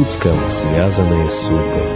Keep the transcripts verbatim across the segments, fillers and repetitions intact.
Иркутском связанные судьбы.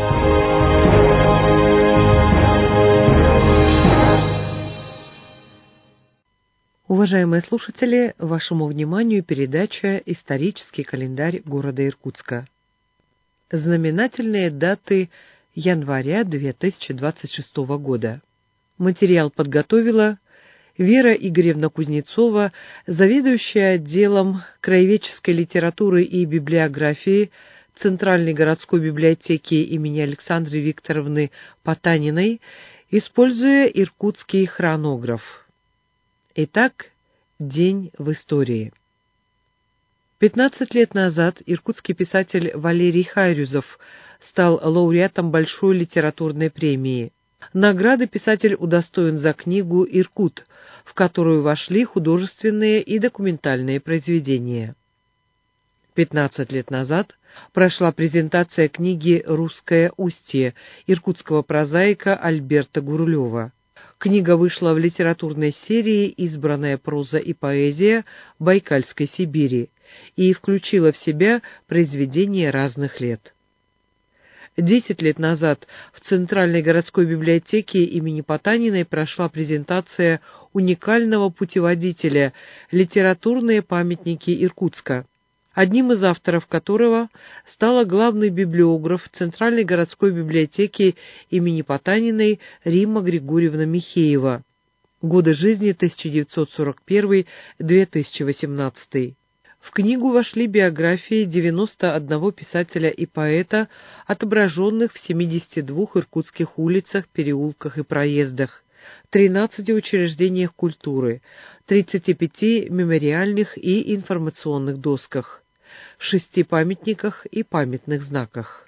Уважаемые слушатели, вашему вниманию передача «Исторический календарь города Иркутска». Знаменательные даты января две тысячи двадцать шестого года. Материал подготовила Вера Игоревна Кузнецова, заведующая отделом краеведческой литературы и библиографии Центральной городской библиотеки имени Александры Викторовны Потаниной, используя иркутский хронограф. Итак, день в истории. пятнадцать лет назад иркутский писатель Валерий Хайрюзов стал лауреатом Большой литературной премии. Награды писатель удостоен за книгу «Иркут», в которую вошли художественные и документальные произведения. пятнадцать лет назад прошла презентация книги «Русское устье» иркутского прозаика Альберта Гурулева. Книга вышла в литературной серии «Избранная проза и поэзия Байкальской Сибири» и включила в себя произведения разных лет. Десять лет назад в Центральной городской библиотеке имени Потаниной прошла презентация уникального путеводителя «Литературные памятники Иркутска», одним из авторов которого стала главный библиограф Центральной городской библиотеки имени Потаниной Римма Григорьевна Михеева. Годы жизни тысяча девятьсот сорок первый — две тысячи восемнадцатый. В книгу вошли биографии девяноста одного писателя и поэта, отображенных в семидесяти двух иркутских улицах, переулках и проездах, тринадцати учреждениях культуры, тридцати пяти мемориальных и информационных досках, шести памятниках и памятных знаках.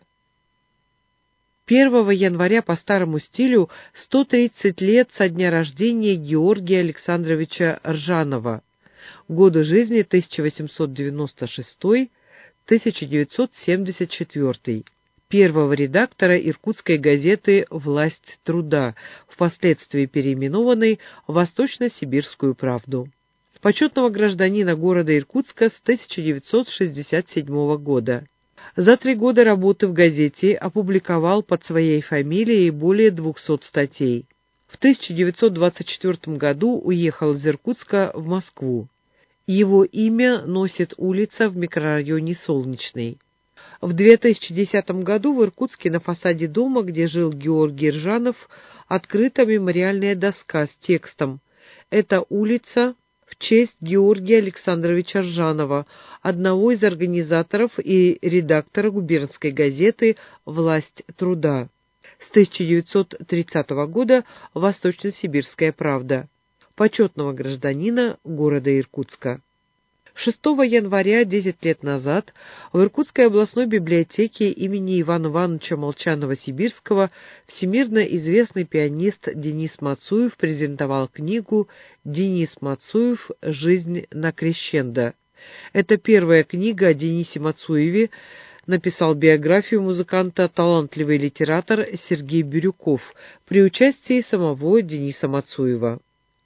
первого января по старому стилю сто тридцать лет со дня рождения Георгия Александровича Ржанова, годы жизни тысяча восемьсот девяносто шестой — тысяча девятьсот семьдесят четвёртый, первого редактора иркутской газеты «Власть труда», впоследствии переименованной в «Восточно-Сибирскую правду». Почетного гражданина города Иркутска с тысяча девятьсот шестьдесят седьмого года. За три года работы в газете опубликовал под своей фамилией более двухсот статей. В тысяча девятьсот двадцать четвёртом году уехал из Иркутска в Москву. Его имя носит улица в микрорайоне Солнечный. В две тысячи десятом году в Иркутске на фасаде дома, где жил Георгий Ржанов, открыта мемориальная доска с текстом «Это улица в честь Георгия Александровича Ржанова, одного из организаторов и редактора губернской газеты «Власть труда». С тысяча девятьсот тридцатого года «Восточно-Сибирская правда». Почетного гражданина города Иркутска. шестого января, десять лет назад, в Иркутской областной библиотеке имени Ивана Ивановича Молчанова-Сибирского всемирно известный пианист Денис Мацуев презентовал книгу «Денис Мацуев. Жизнь на крещендо». Это первая книга о Денисе Мацуеве, написал биографию музыканта талантливый литератор Сергей Бирюков при участии самого Дениса Мацуева.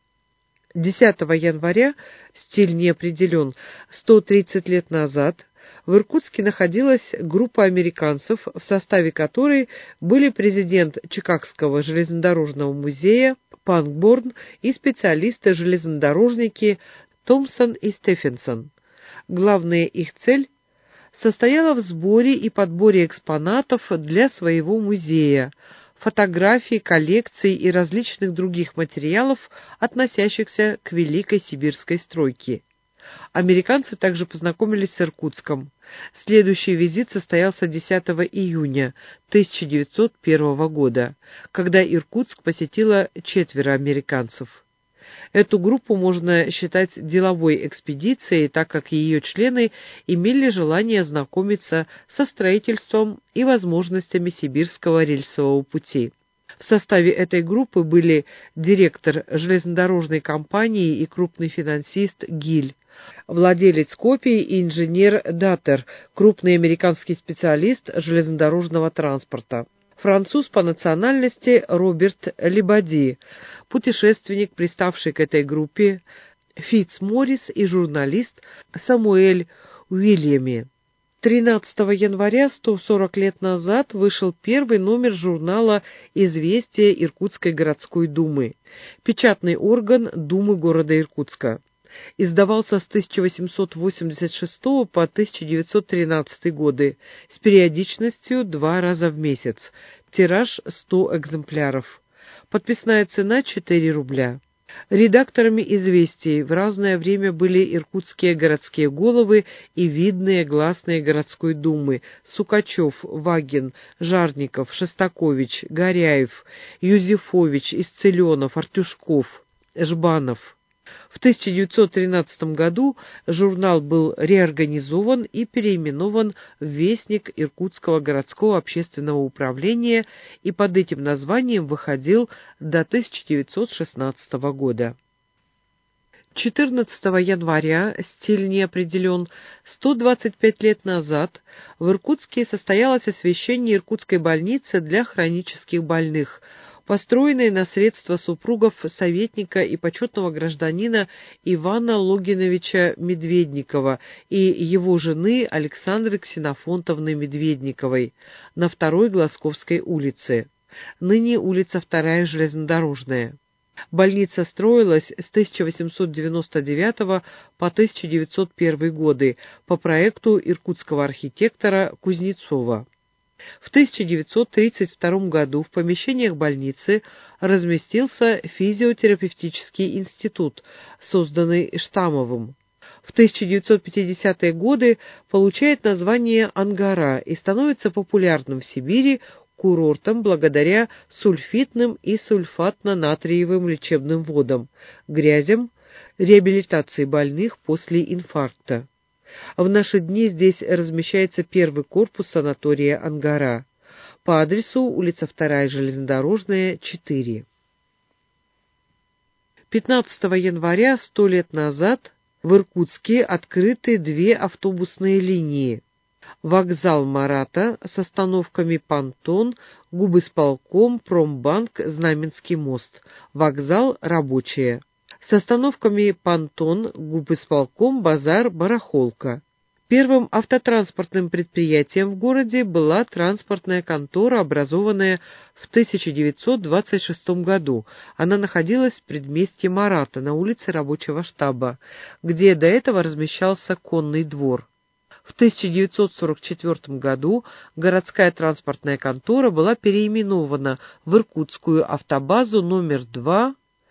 десятого января, стиль не определен, сто тридцать лет назад в Иркутске находилась группа американцев, в составе которой были президент Чикагского железнодорожного музея Панкборн и специалисты-железнодорожники Томпсон и Стефенсон. Главная их цель состояла в сборе и подборе экспонатов для своего музея, фотографий, коллекций и различных других материалов, относящихся к Великой Сибирской стройке. Американцы также познакомились с Иркутском. Следующий визит состоялся десятого июня тысяча девятьсот первого года, когда Иркутск посетило четверо американцев. Эту группу можно считать деловой экспедицией, так как ее члены имели желание ознакомиться со строительством и возможностями сибирского рельсового пути. В составе этой группы были директор железнодорожной компании и крупный финансист Гиль, владелец копий и инженер Даттер, крупный американский специалист железнодорожного транспорта. Француз по национальности Роберт Лебади, путешественник, приставший к этой группе, Фитц Моррис и журналист Самуэль Уильями. тринадцатого января сто сорок лет назад вышел первый номер журнала «Известия Иркутской городской думы», печатный орган Думы города Иркутска. Издавался с тысяча восемьсот восемьдесят шестого по тысяча девятьсот тринадцатый годы с периодичностью два раза в месяц. Тираж сто экземпляров. Подписная цена четыре рубля. Редакторами «Известий» в разное время были иркутские городские головы и видные гласные городской думы Сукачев, Вагин, Жарников, Шостакович, Горяев, Юзефович, Исцеленов, Артюшков, Жбанов. В тысяча девятьсот тринадцатом году журнал был реорганизован и переименован в «Вестник Иркутского городского общественного управления» и под этим названием выходил до тысяча девятьсот шестнадцатого года. четырнадцатого января, стиль не определен, сто двадцать пять лет назад в Иркутске состоялось освящение Иркутской больницы для хронических больных, построенной на средства супругов советника и почетного гражданина Ивана Логиновича Медведникова и его жены Александры Ксенофонтовны Медведниковой на второй Глазковской улице, ныне улица вторая Железнодорожная. Больница строилась с тысяча восемьсот девяносто девятого по тысяча девятьсот первый годы по проекту иркутского архитектора Кузнецова. В тысяча девятьсот тридцать втором году в помещениях больницы разместился физиотерапевтический институт, созданный Штамовым. В тысяча девятьсот пятидесятые годы получает название Ангара и становится популярным в Сибири курортом благодаря сульфитным и сульфатно-натриевым лечебным водам, грязям, реабилитации больных после инфаркта. В наши дни здесь размещается первый корпус санатория Ангара по адресу улица вторая Железнодорожная, четыре. пятнадцатого января сто лет назад в Иркутске открыты две автобусные линии. Вокзал Марата с остановками Понтон, Губысполком, Промбанк, Знаменский мост. Вокзал Рабочая. С остановками Понтон, Губысполком, Базар, Барахолка. Первым автотранспортным предприятием в городе была транспортная контора, образованная в тысяча девятьсот двадцать шестом году. Она находилась в предместье Марата на улице Рабочего штаба, где до этого размещался конный двор. В тысяча девятьсот сорок четвёртом году городская транспортная контора была переименована в Иркутскую автобазу номер два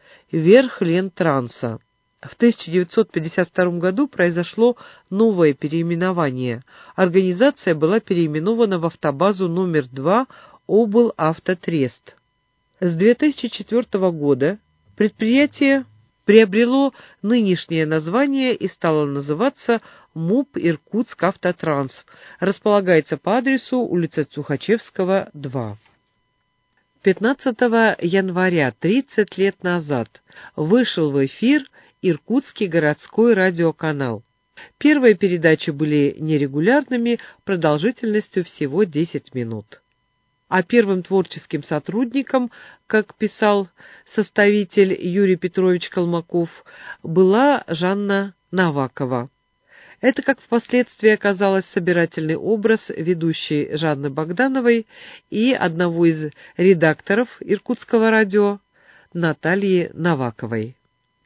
Верхлентранса. В тысяча девятьсот пятьдесят втором году произошло новое переименование. Организация была переименована в автобазу номер два Облавтотрест. С две тысячи четвёртого года предприятие приобрело нынешнее название и стало называться МУП «Иркутск Автотранс». Располагается по адресу улица Тухачевского, два. пятнадцатого января, тридцать лет назад, вышел в эфир Иркутский городской радиоканал. Первые передачи были нерегулярными, продолжительностью всего десять минут. А первым творческим сотрудником, как писал составитель Юрий Петрович Колмаков, была Жанна Навакова. Это, как впоследствии оказалось, собирательный образ ведущей Жанны Богдановой и одного из редакторов Иркутского радио Натальи Наваковой.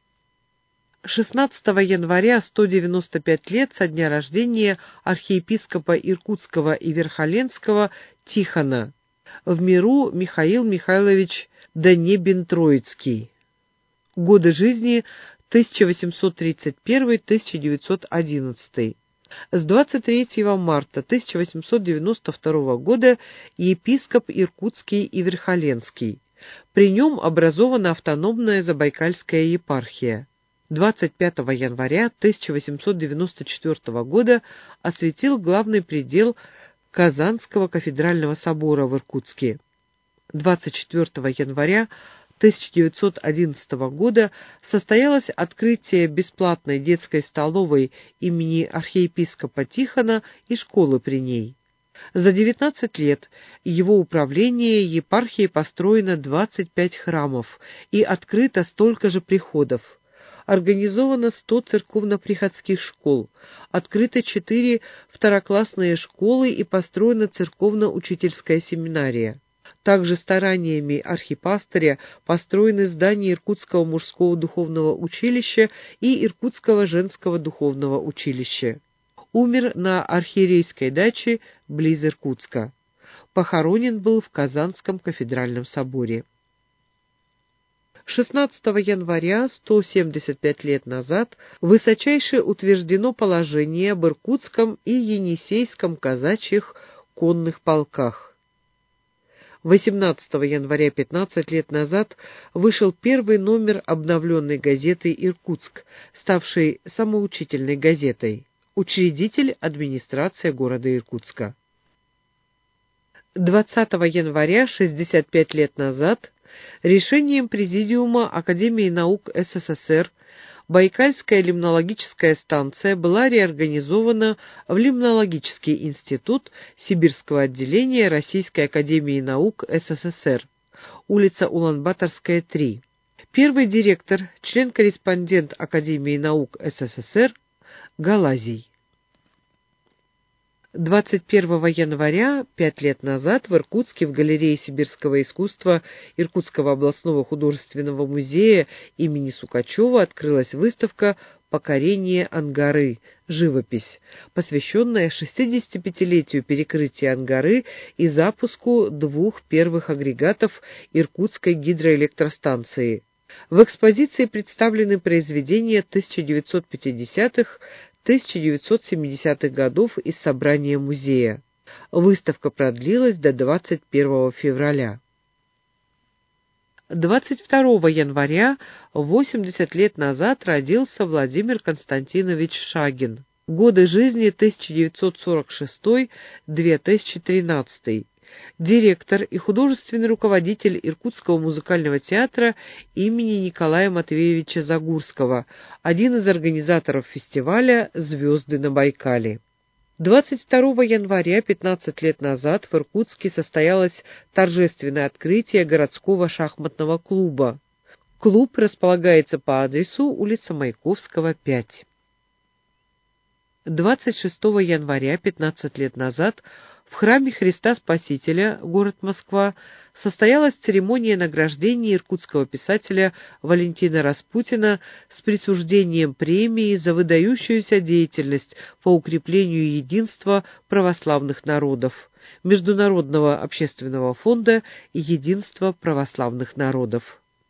шестнадцатого января сто девяносто пять лет со дня рождения архиепископа Иркутского и Верхоленского Тихона. В миру Михаил Михайлович Данебин-Троицкий. Годы жизни тысяча восемьсот тридцать первый — тысяча девятьсот одиннадцатый. С двадцать третьего марта тысяча восемьсот девяносто второго года епископ Иркутский и Верхоленский. При нем образована автономная Забайкальская епархия. двадцать пятого января тысяча восемьсот девяносто четвёртого года осветил главный предел Казанского кафедрального собора в Иркутске. двадцать четвёртого января тысяча девятьсот одиннадцатого года состоялось открытие бесплатной детской столовой имени архиепископа Тихона и школы при ней. За девятнадцать лет его управления епархией построено двадцать пять храмов и открыто столько же приходов. Организовано сто церковно-приходских школ, открыто четыре второклассные школы и построена церковно-учительская семинария. Также стараниями архипастыря построены здания Иркутского мужского духовного училища и Иркутского женского духовного училища. Умер на архиерейской даче близ Иркутска. Похоронен был в Казанском кафедральном соборе. шестнадцатого января, сто семьдесят пять лет назад, высочайше утверждено положение об Иркутском и Енисейском казачьих конных полках. восемнадцатого января, пятнадцать лет назад, вышел первый номер обновленной газеты «Иркутск», ставшей самоучительной газетой. Учредитель — администрация города Иркутска. двадцатого января, шестьдесят пять лет назад, решением Президиума Академии наук СССР Байкальская лимнологическая станция была реорганизована в Лимнологический институт Сибирского отделения Российской академии наук СССР, улица Улан-Баторская, три. Первый директор, член-корреспондент Академии наук СССР Галазий. двадцать первого января, пять лет назад, в Иркутске в галерее сибирского искусства Иркутского областного художественного музея имени Сукачева открылась выставка «Покорение Ангары. Живопись», посвященная шестидесятипятилетию перекрытия Ангары и запуску двух первых агрегатов Иркутской гидроэлектростанции. В экспозиции представлены произведения тысяча девятьсот пятидесятых — тысяча девятьсот семидесятых годов из собрания музея. Выставка продлилась до двадцать первого февраля. двадцать второго января, восемьдесят лет назад, родился Владимир Константинович Шагин. Годы жизни тысяча девятьсот сорок шестой — две тысячи тринадцатый. Директор и художественный руководитель Иркутского музыкального театра имени Николая Матвеевича Загурского, один из организаторов фестиваля «Звезды на Байкале». двадцать второго января, пятнадцать лет назад, в Иркутске состоялось торжественное открытие городского шахматного клуба. Клуб располагается по адресу улица Маяковского, пять. двадцать шестого января, пятнадцать лет назад, в храме Христа Спасителя, город Москва, состоялась церемония награждения иркутского писателя Валентина Распутина с присуждением премии за выдающуюся деятельность по укреплению единства православных народов, Международного общественного фонда «Единство православных народов».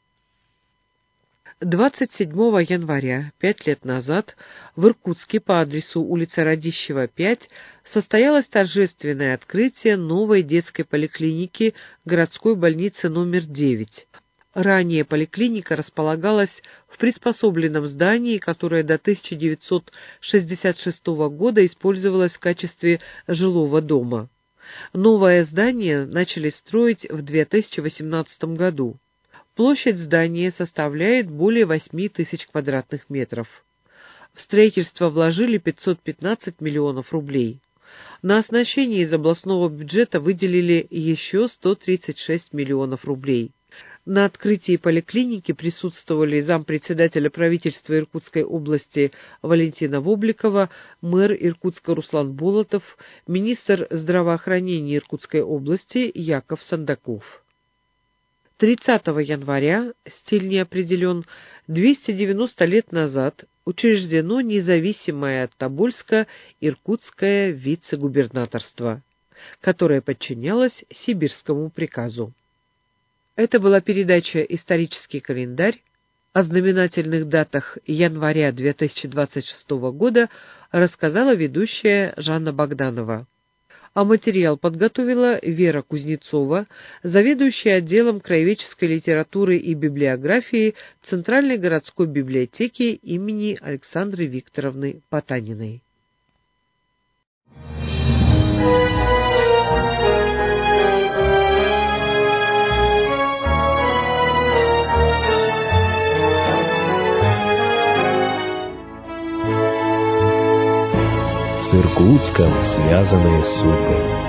двадцать седьмого января, пять лет назад, в Иркутске по адресу улица Радищева, пять, состоялось торжественное открытие новой детской поликлиники городской больницы номер девять. Ранее поликлиника располагалась в приспособленном здании, которое до тысяча девятьсот шестьдесят шестого года использовалось в качестве жилого дома. Новое здание начали строить в две тысячи восемнадцатом году. Площадь здания составляет более восьми тысяч квадратных метров. В строительство вложили пятьсот пятнадцать миллионов рублей. На оснащение из областного бюджета выделили еще сто тридцать шесть миллионов рублей. На открытии поликлиники присутствовали зампредседателя правительства Иркутской области Валентина Вобликова, мэр Иркутска Руслан Болотов, министр здравоохранения Иркутской области Яков Сандаков. тридцатого января, стиль не определен, двести девяносто лет назад учреждено независимое от Тобольска Иркутское вице-губернаторство, которое подчинялось Сибирскому приказу. Это была передача «Исторический календарь». О знаменательных датах января две тысячи двадцать шестого года рассказала ведущая Жанна Богданова. А материал подготовила Вера Кузнецова, заведующая отделом краеведческой литературы и библиографии Центральной городской библиотеки имени Александры Викторовны Потаниной. С Иркутском связанные судьбы.